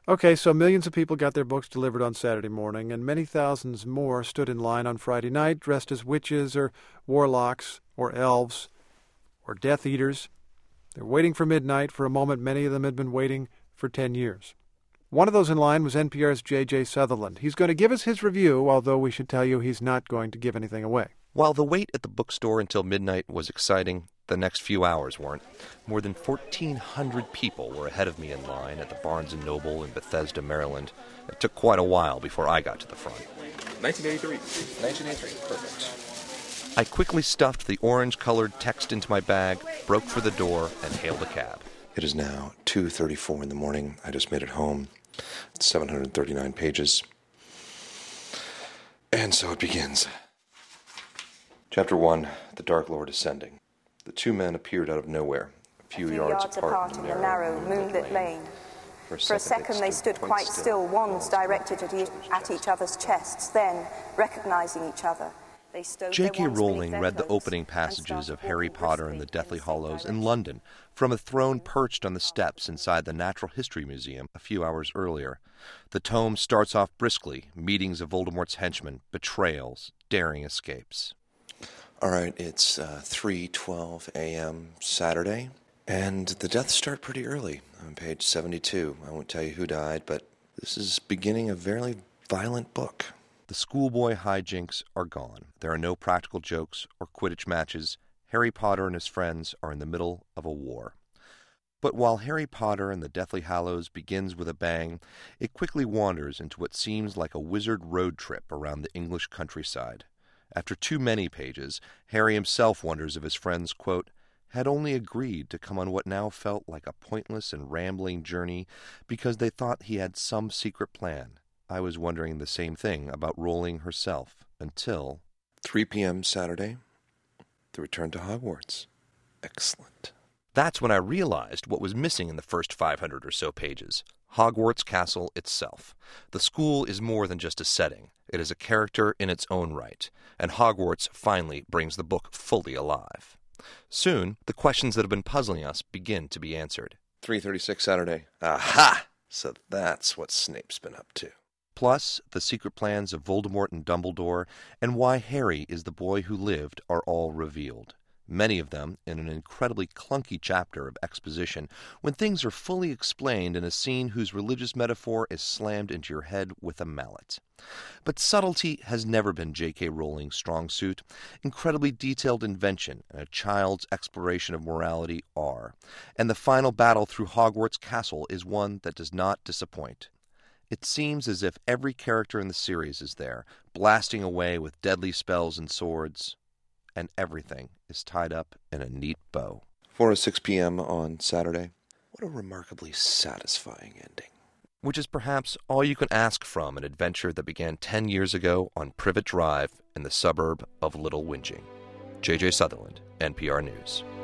Okay, so millions of people got their books delivered on Saturday morning, and many thousands more stood in line on Friday night dressed as witches or warlocks or elves or Death Eaters. They're waiting for midnight for a moment many of them had been waiting for 10 years. One of those in line was NPR's J.J. Sutherland. He's going to give us his review, although we should tell you he's not going to give anything away. While the wait at the bookstore until midnight was exciting, the next few hours weren't. More than 1,400 people were ahead of me in line at the Barnes & Noble in Bethesda, Maryland. It took quite a while before I got to the front. 1983. 1983, perfect. I quickly stuffed the orange-colored text into my bag, broke for the door, and hailed a cab. It is now 2:34 in the morning. I just made it home. It's 739 pages. And so it begins. Chapter 1, The Dark Lord Ascending. The two men appeared out of nowhere, a few yards apart in the narrow, moonlit lane. For a second they stood quite still, wands directed at each other's chests. Then, recognizing each other, they stowed their J.K. wands Rowling beneath their read the cloaks opening and passages started of Harry walking Potter and the briskly Deathly in the same Hallows in direction. London from a throne perched on the steps inside the Natural History Museum a few hours earlier. The tome starts off briskly, meetings of Voldemort's henchmen, betrayals, daring escapes. All right, it's 3:12 a.m. Saturday, and the deaths start pretty early on page 72. I won't tell you who died, but this is beginning a very violent book. The schoolboy hijinks are gone. There are no practical jokes or Quidditch matches. Harry Potter and his friends are in the middle of a war. But while Harry Potter and the Deathly Hallows begins with a bang, it quickly wanders into what seems like a wizard road trip around the English countryside. After too many pages, Harry himself wonders if his friends, quote, had only agreed to come on what now felt like a pointless and rambling journey because they thought he had some secret plan. I was wondering the same thing about Rowling herself, until 3 p.m. Saturday, the return to Hogwarts. Excellent. That's when I realized what was missing in the first 500 or so pages. Hogwarts Castle itself. The school is more than just a setting. It is a character in its own right, and Hogwarts finally brings the book fully alive. Soon, the questions that have been puzzling us begin to be answered. 3:36 Saturday. Aha! So that's what Snape's been up to. Plus, the secret plans of Voldemort and Dumbledore, and why Harry is the boy who lived, are all revealed. Many of them in an incredibly clunky chapter of exposition, when things are fully explained in a scene whose religious metaphor is slammed into your head with a mallet. But subtlety has never been J.K. Rowling's strong suit. Incredibly detailed invention and a child's exploration of morality are. And the final battle through Hogwarts Castle is one that does not disappoint. It seems as if every character in the series is there, blasting away with deadly spells and swords, and everything is tied up in a neat bow. 4:06 p.m. on Saturday. What a remarkably satisfying ending. Which is perhaps all you can ask from an adventure that began 10 years ago on Privet Drive in the suburb of Little Whinging. J.J. Sutherland, NPR News.